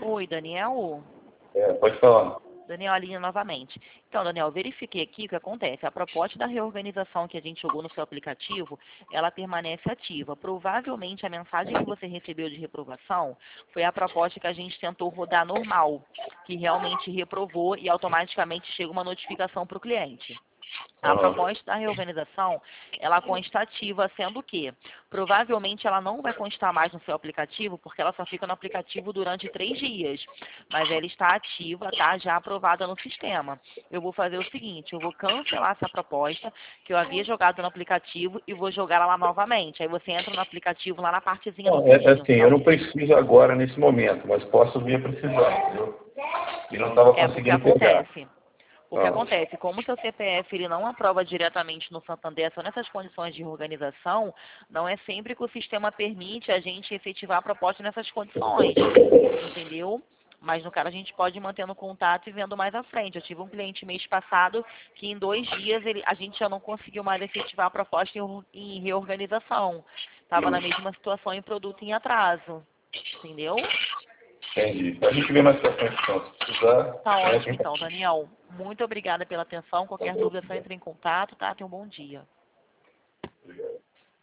Oi, Daniel. Pode falar. Daniel, alinha novamente. Então, Daniel, verifiquei aqui o que acontece. A proposta da reorganização que a gente jogou no seu aplicativo, ela permanece ativa. Provavelmente a mensagem que você recebeu de reprovação foi a proposta que a gente tentou rodar normal, que realmente reprovou e automaticamente chega uma notificação para o cliente. A proposta da reorganização, ela consta ativa, sendo que provavelmente ela não vai constar mais no seu aplicativo, porque ela só fica no aplicativo durante 3 dias. Mas ela está ativa, tá? Já aprovada no sistema. Eu vou fazer o seguinte, eu vou cancelar essa proposta que eu havia jogado no aplicativo e vou jogar ela lá novamente. Aí você entra no aplicativo lá na partezinha do sininho. Assim, eu não preciso agora nesse momento, mas posso vir a precisar, entendeu? E não estava conseguindo pegar. O que acontece, como o seu CPF ele não aprova diretamente no Santander, só nessas condições de organização, não é sempre que o sistema permite a gente efetivar a proposta nessas condições, entendeu? Mas no caso a gente pode ir mantendo contato e vendo mais à frente. Eu tive um cliente mês passado que em 2 dias a gente já não conseguiu mais efetivar a proposta em reorganização. Estava na mesma situação em produto em atraso, entendeu? Entendi. A gente vê mais pra frente, então. Se precisar... Tá ótimo, então, Daniel. Muito obrigada pela atenção. Qualquer dúvida é só entre em contato, tá? Tenha um bom dia.